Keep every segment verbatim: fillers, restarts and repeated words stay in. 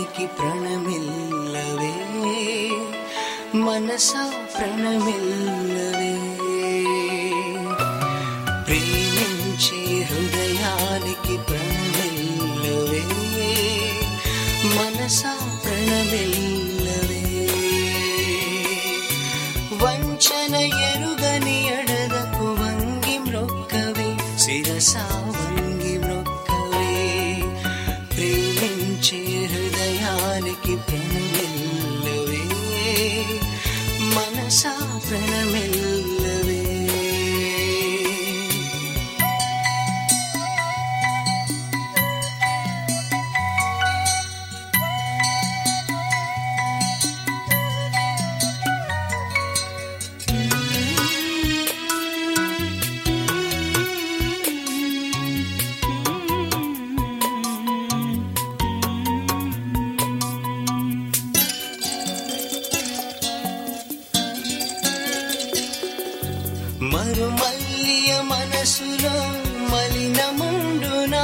హృదయానికి ప్రణమిల్లవే మనసా ప్రణమిల్లవే ప్రేమించే హృదయానికి ప్రణమిల్లవే మనసా ప్రణమిల్లవే వంచన ఎరుగని ఎడదకు వంగి మ్రొక్కవే శిరసా వంగి మ్రొక్కవే ప్రేమించే హృదయానికి ప్రణమిల్లవే మనసా ప్రణమిల్లవే మరుమల్లియ మనసులో మలినముండునా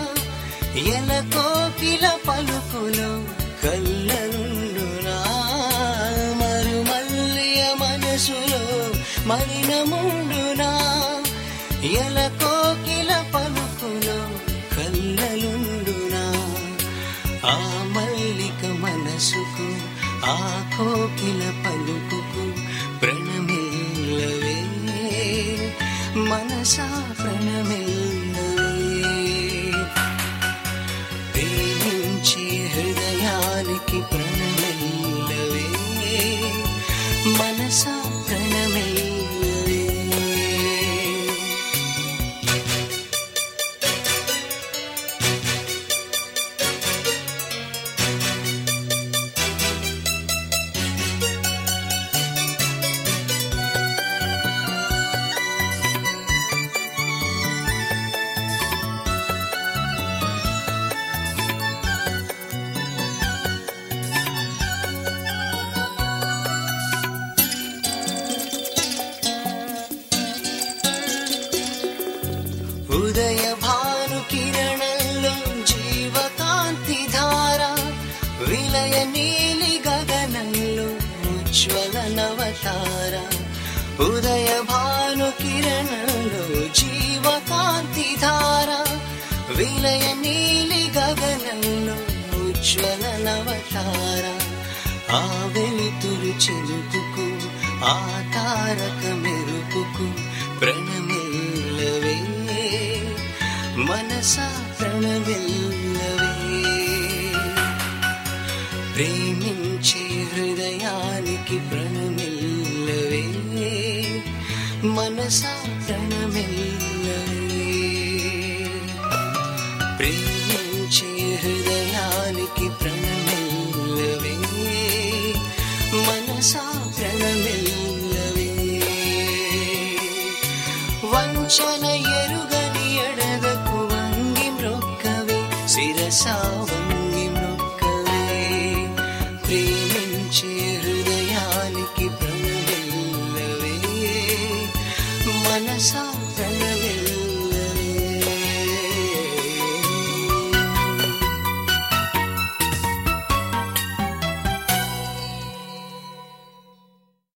ఎలకోకిల పలుకులో కల్లలుండునా మరుమల్లియ మనసులో మలినముండునా ఎలకోకిల పలుకులో కల్లలుండునా ఆ మల్లిక మనసుకు ఆ కోకిల పలుకుకు ప్రణమిల్లవే మనసా ప్రణమిల్లవే ప్రేమించే హృదయానికి ప్రణమిల్లవే మనసా ప్రణమిల్లవే ఉదయ భాను కిరణంలో జీవకాంతి ధార విలయ నీలి గగనంలో ఉజ్వల నవతార ఉదయ భాను కిరణంలో జీవకాంతి ధార విలయ నీలి గగనంలో ఉజ్వల నవతార ఆ వెలుతురు చిలుకుకు ఆ తారక మెరుపుకు ప్రణమిల్లవే మనసా ప్రణమిల్లవే ప్రేమించే హృదయానికి ప్రణమిల్లవే మనసా ప్రణమిల్లవే ప్రేమించే హృదయానికి ప్రణమిల్లవే మనసా ప్రణమిల్లవే వంచన ఎరుగని ఎడదకు వంగి మ్రొక్కవే శిరసా